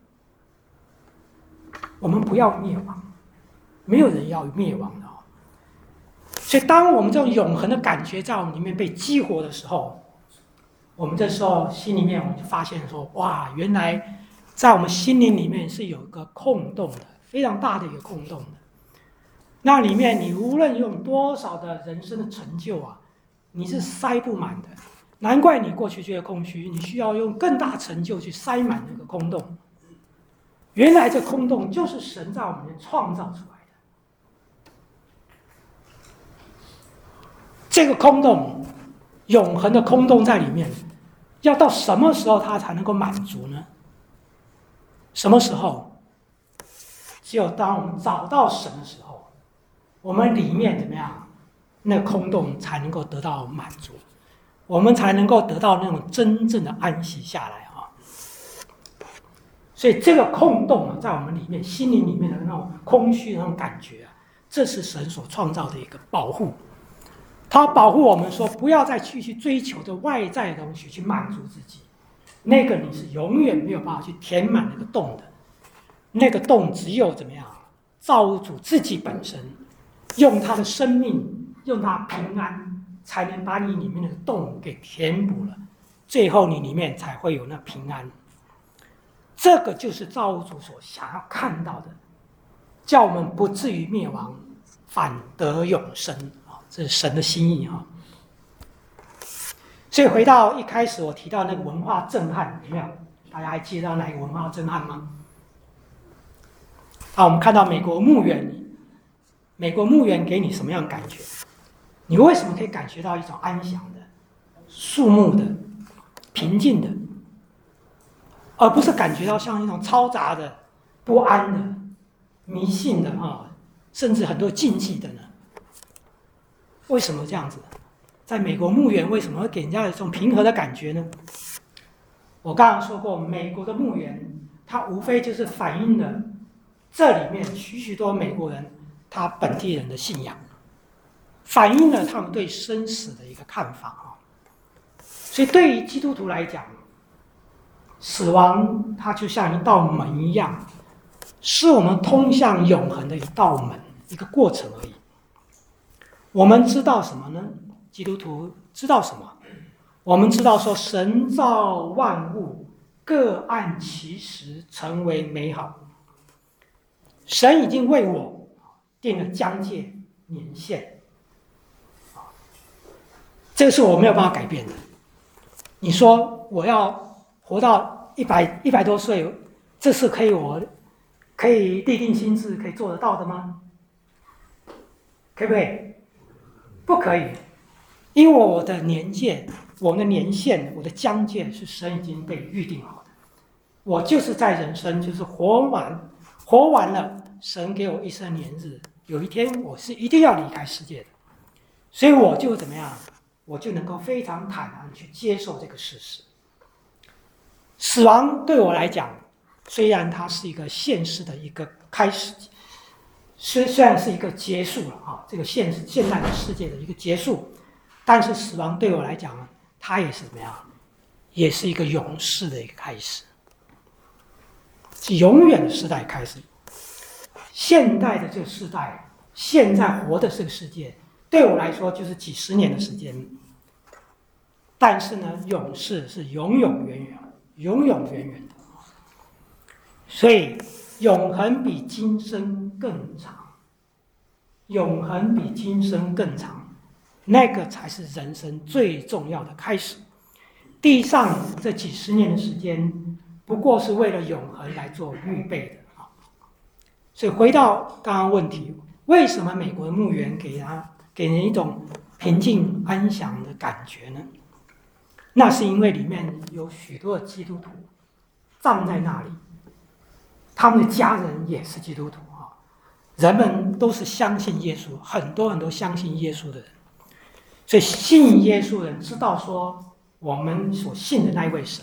我们不要灭亡，没有人要灭亡的。所以，当我们这种永恒的感觉在我们里面被激活的时候，我们这时候心里面我们就发现说：哇，原来在我们心灵里面是有一个空洞的，非常大的一个空洞的。那里面你无论用多少的人生的成就啊，你是塞不满的。难怪你过去觉得空虚，你需要用更大成就去塞满那个空洞。原来这空洞就是神在我们里面创造出来的。这个空洞，永恒的空洞在里面，要到什么时候它才能够满足呢？什么时候？只有当我们找到神的时候，我们里面怎么样？那个空洞才能够得到满足，我们才能够得到那种真正的安息下来啊！所以这个空洞啊，在我们里面心灵里面的那种空虚的那种感觉啊，这是神所创造的一个保护。他保护我们说，不要再去去追求着外在的东西去满足自己，那个你是永远没有办法去填满那个洞的。那个洞只有怎么样？造物主自己本身用他的生命，用他平安，才能把你里面的洞给填补了，最后你里面才会有那平安。这个就是造物主所想要看到的，叫我们不至于灭亡，反得永生。这是神的心意哈。所以回到一开始我提到那个文化震撼，有没有？大家还记得哪个文化震撼吗？啊，我们看到美国墓园，美国墓园给你什么样的感觉？你为什么可以感觉到一种安详的、肃穆的、 平静的，而不是感觉到像一种嘈杂的、不安的、迷信的啊，甚至很多禁忌的呢？为什么这样子？在美国墓园为什么会给人家有一种平和的感觉呢？我刚刚说过，美国的墓园，它无非就是反映了这里面许许多美国人他本地人的信仰，反映了他们对生死的一个看法啊。所以对于基督徒来讲，死亡它就像一道门一样，是我们通向永恒的一道门，一个过程而已。我们知道什么呢？基督徒知道什么？我们知道说，神造万物，各按其时成为美好。神已经为我定了疆界年限，这个是我没有办法改变的。你说我要活到一百一百多岁，这是可以我可以立定心志可以做得到的吗？可不可以？不可以，因为我的年界、我的年限、我的疆界是神已经被预定好的。我就是在人生，就是活完，活完了，神给我一生年日，有一天我是一定要离开世界的，所以我就怎么样？我就能够非常坦然去接受这个事实。死亡对我来讲，虽然它是一个现实的一个开始，虽虽然是一个结束了啊，这个现现代的世界的一个结束，但是死亡对我来讲呢，它也是怎么样？也是一个永世的一个开始，是永远的时代开始。现代的这个时代，现在活的这个世界，对我来说就是几十年的时间，但是呢，永世是永永远远、永永远远的。所以，永恒比今生更长，永恒比今生更长，那个才是人生最重要的开始。地上这几十年的时间，不过是为了永恒来做预备的。所以回到刚刚问题，为什么美国的墓园给他给人一种平静安详的感觉呢？那是因为里面有许多的基督徒葬在那里，他们的家人也是基督徒啊，人们都是相信耶稣，很多很多相信耶稣的人，所以信耶稣的人知道说，我们所信的那一位神，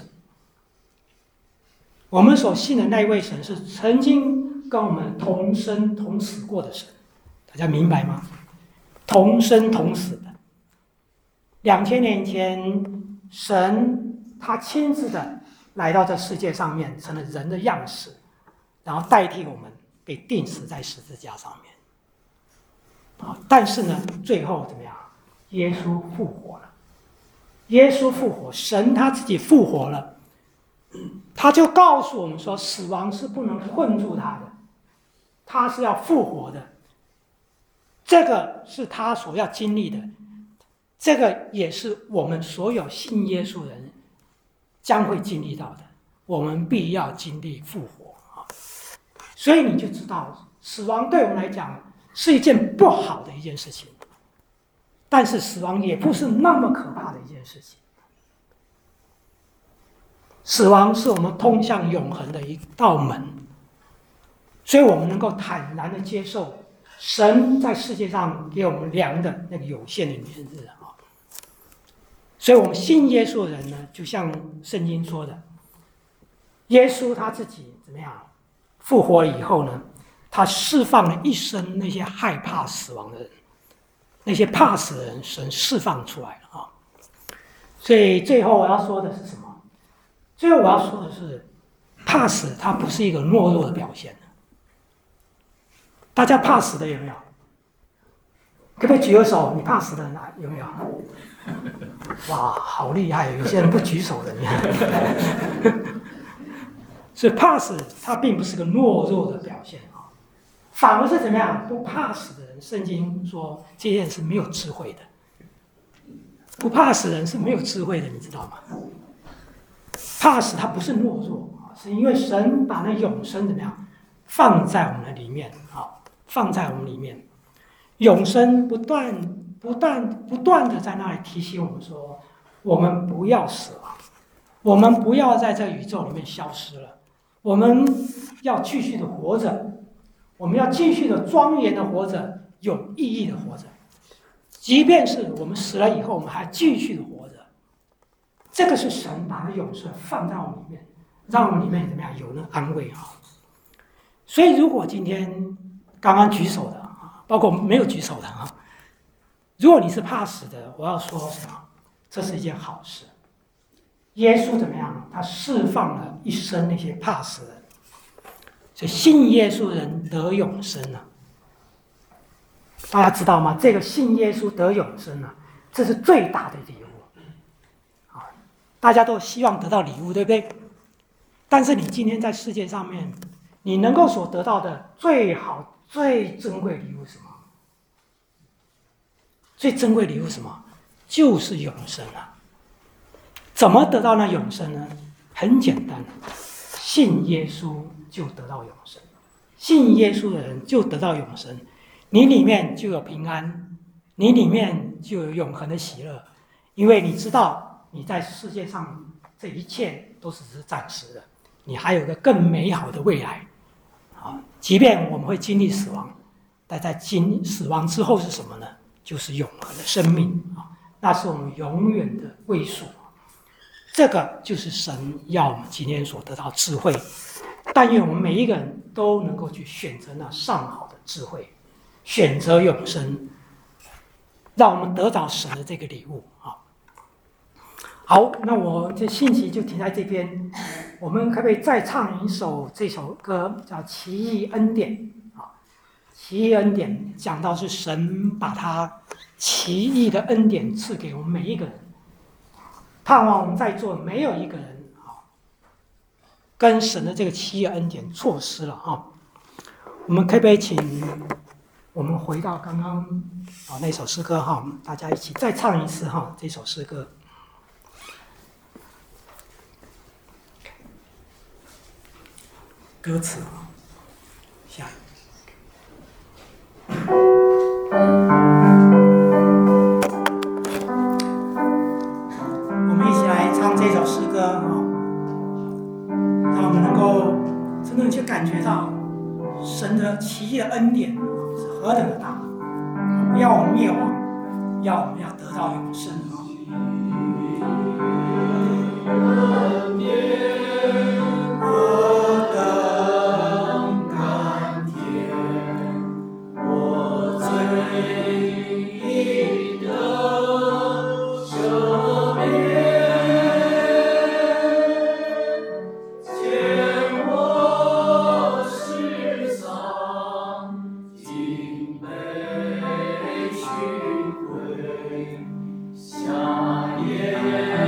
我们所信的那一位神是曾经跟我们同生同死过的神，大家明白吗？同生同死的，两千年前，神他亲自的来到这世界上面，成了人的样式，然后代替我们被钉死在十字架上面。但是呢，最后怎么样？耶稣复活了，耶稣复活，神他自己复活了，他就告诉我们说，死亡是不能困住他的，他是要复活的。这个是他所要经历的，这个也是我们所有信耶稣人将会经历到的。我们必要经历复活啊！所以你就知道，死亡对我们来讲是一件不好的一件事情，但是死亡也不是那么可怕的一件事情。死亡是我们通向永恒的一道门，所以我们能够坦然的接受神在世界上给我们量的那个有限的年日啊。所以我们信耶稣的人呢，就像圣经说的，耶稣他自己怎么样复活了以后呢，他释放了一生那些害怕死亡的人，那些怕死的人，神释放出来了啊。所以最后我要说的是什么？最后我要说的是，怕死它不是一个懦弱的表现。大家怕死的有没有？可不可以举个手？你怕死的哪有没有？哇，好厉害！有些人不举手的。所以怕死它并不是个懦弱的表现啊，反而是怎么样？不怕死的人，圣经说这些人是没有智慧的。不怕死的人是没有智慧的，你知道吗？怕死它不是懦弱啊，是因为神把那永生怎么样放在我们的里面啊。放在我们里面，永生不断、不断、不断的在那里提醒我们说，我们不要死亡， 我们不要在这宇宙里面消失了，我们要继续的活着，我们要继续的庄严的活着，有意义的活着。即便是我们死了以后，我们还继续的活着。这个是神把永生放在我们里面，让我们里面怎么样有那安慰啊。所以，如果今天刚刚举手的啊，包括没有举手的啊，如果你是怕死的，我要说什么？这是一件好事。耶稣怎么样？他释放了一生那些怕死的人，所以信耶稣的人得永生了。大家知道吗？这个信耶稣得永生了，这是最大的礼物啊！大家都希望得到礼物，对不对？但是你今天在世界上面，你能够所得到的最好、最珍贵礼物是什么？最珍贵礼物是什么？就是永生啊！怎么得到那永生呢？很简单，信耶稣就得到永生，信耶稣的人就得到永生，你里面就有平安，你里面就有永恒的喜乐，因为你知道你在世界上这一切都只是暂时的，你还有个更美好的未来。啊，即便我们会经历死亡，但在经死亡之后是什么呢？就是永恒的生命啊，那是我们永远的归属。这个就是神要我们今天所得到智慧，但愿我们每一个人都能够去选择那上好的智慧，选择永生，让我们得到神的这个礼物啊。好，那我这信息就停在这边，我们可不可以再唱一首这首歌，叫《奇异恩典》啊？奇异恩典讲到是神把他奇异的恩典赐给我们每一个人。盼望我们在座没有一个人啊，跟神的这个奇异恩典错失了啊！我们可不可以请我们回到刚刚啊那首诗歌哈，大家一起再唱一次哈这首诗歌。歌词啊，下一这首诗歌啊，让我们能够真正去感觉到神的奇异的恩典是何等的大，不要我们灭亡，要我们要得到永生啊！何等甘甜，我罪已得赦免。夏夜。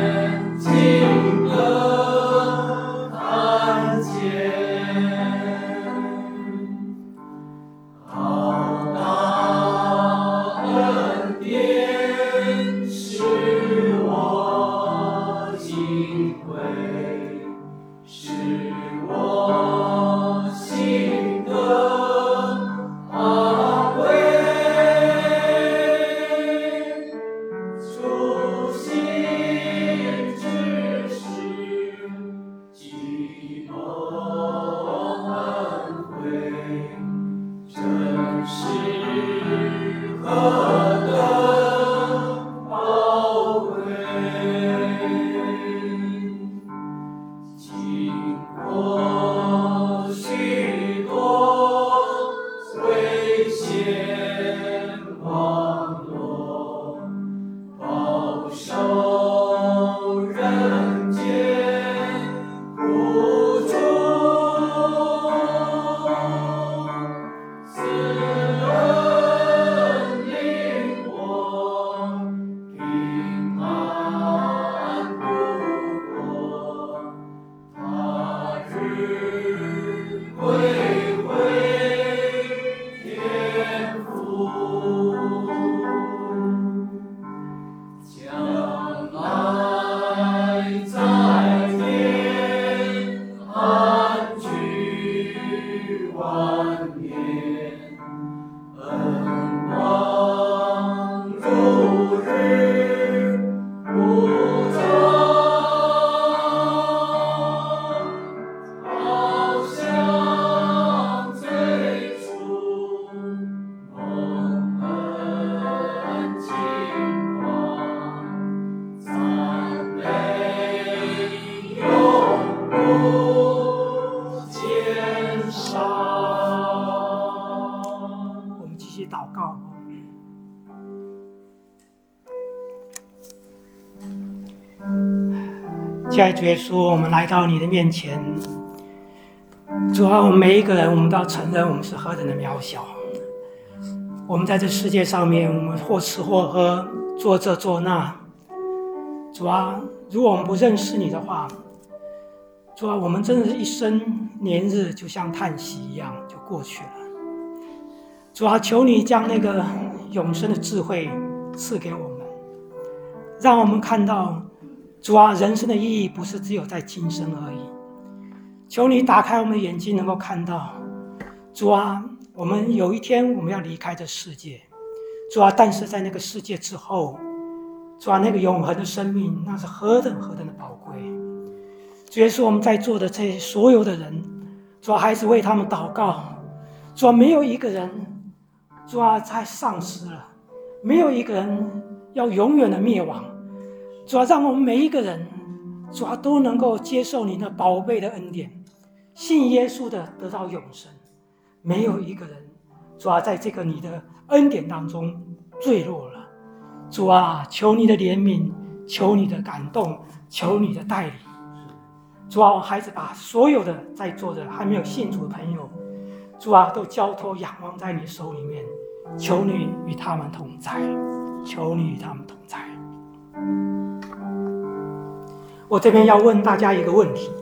亲爱的主耶稣，我们来到你的面前，主啊，我们每一个人，我们都要承认我们是何等的渺小。我们在这世界上面，我们或吃或喝，做这做那。主啊，如果我们不认识你的话，主啊，我们真的是一生年日就像叹息一样就过去了。主啊，求你将那个永生的智慧赐给我们，让我们看到主啊，人生的意义不是只有在今生而已。求你打开我们的眼睛，能够看到主啊，我们有一天我们要离开这世界，主啊，但是在那个世界之后，主啊，那个永恒的生命，那是何等何等的宝贵。主耶稣，我们在座的这所有的人，主啊，还是为他们祷告。主啊，没有一个人，主啊，再丧失了，没有一个人要永远的灭亡。主啊，让我们每一个人，主啊，都能够接受你那宝贝的恩典，信耶稣的得到永生。没有一个人，主啊，在这个你的恩典当中坠落了。主啊，求你的怜悯，求你的感动，求你的带领。主啊，我还是把所有的在座的还没有信主的朋友，主啊，都交托仰望在你手里面，求你与他们同在，求你与他们同在。我这边要问大家一个问题，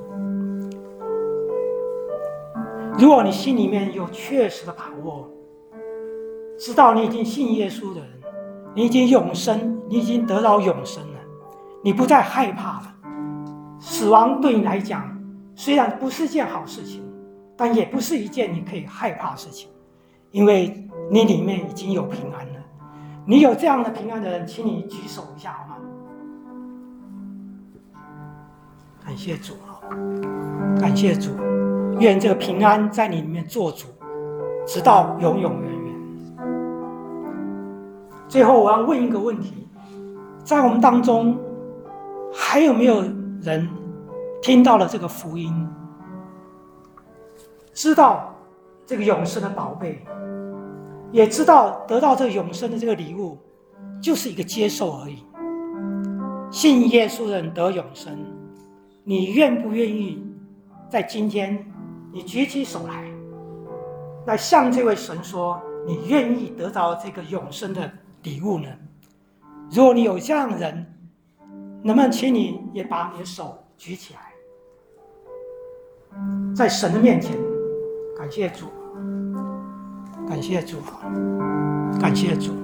如果你心里面有确实的把握，知道你已经信耶稣的人，你已经永生，你已经得到永生了，你不再害怕了。死亡对你来讲虽然不是件好事情，但也不是一件你可以害怕的事情，因为你里面已经有平安了。你有这样的平安的人，请你举手一下好吗？感谢主，感谢主，愿这个平安在你里面做主，直到永永远远。最后我要问一个问题，在我们当中还有没有人听到了这个福音，知道这个永生的宝贝，也知道得到这个永生的这个礼物就是一个接受而已。信耶稣的人得永生，你愿不愿意在今天你举起手来，来向这位神说你愿意得到这个永生的礼物呢？如果你有这样的人，能不能请你也把你的手举起来，在神的面前，感谢主，感谢主，感谢主。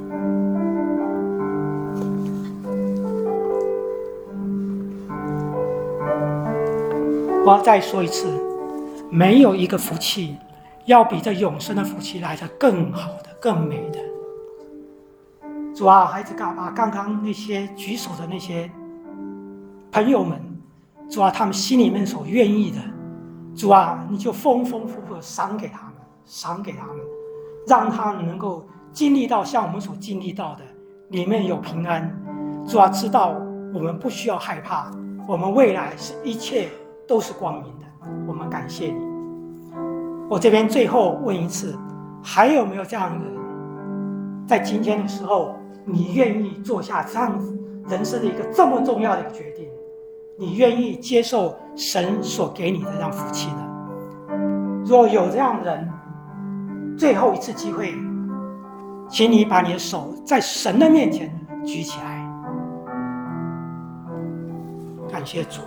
我要再说一次，没有一个福气要比这永生的福气来得更好的、更美的。主啊，孩子把刚刚那些举手的那些朋友们，主啊，他们心里面所愿意的，主啊，你就丰丰富富的赏给他们，赏给他们，让他们能够经历到像我们所经历到的，里面有平安。主啊，知道我们不需要害怕，我们未来是一切都是光明的。我们感谢你。我这边最后问一次，还有没有这样的人，在今天的时候，你愿意做下这样人生的一个这么重要的一个决定？你愿意接受神所给你的这样福气呢？若有这样的人，最后一次机会，请你把你的手在神的面前举起来。感谢主，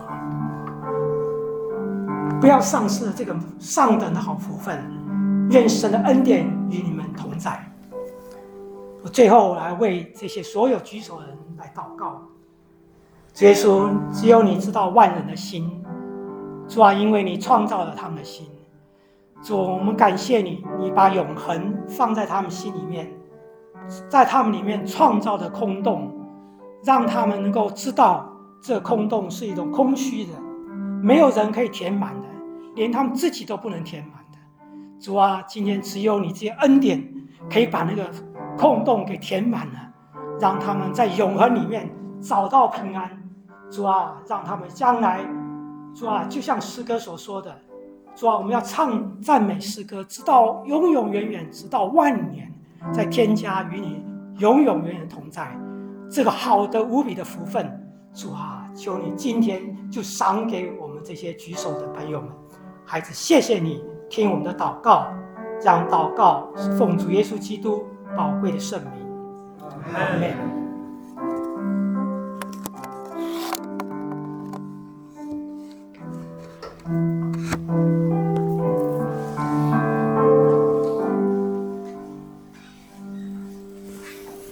不要丧失了这个上等的好福分。愿神的恩典与你们同在。我最后来为这些所有举手的人来祷告。主耶稣，只有你知道万人的心，主啊，因为你创造了他们的心。主，我们感谢你，你把永恒放在他们心里面，在他们里面创造的空洞，让他们能够知道这空洞是一种空虚的，没有人可以填满的，连他们自己都不能填满的。主啊，今天只有你这些恩典可以把那个空洞给填满了，让他们在永恒里面找到平安。主啊，让他们将来，主啊，就像诗歌所说的，主啊，我们要唱赞美诗歌，直到永永远远，直到万年，在天家与你永永远远同在。这个好的无比的福分，主啊， 求你今天就赏给我们这些举手的朋友们。孩子，谢谢你听我们的祷告，让祷告是奉主耶稣基督宝贵的圣名。阿们。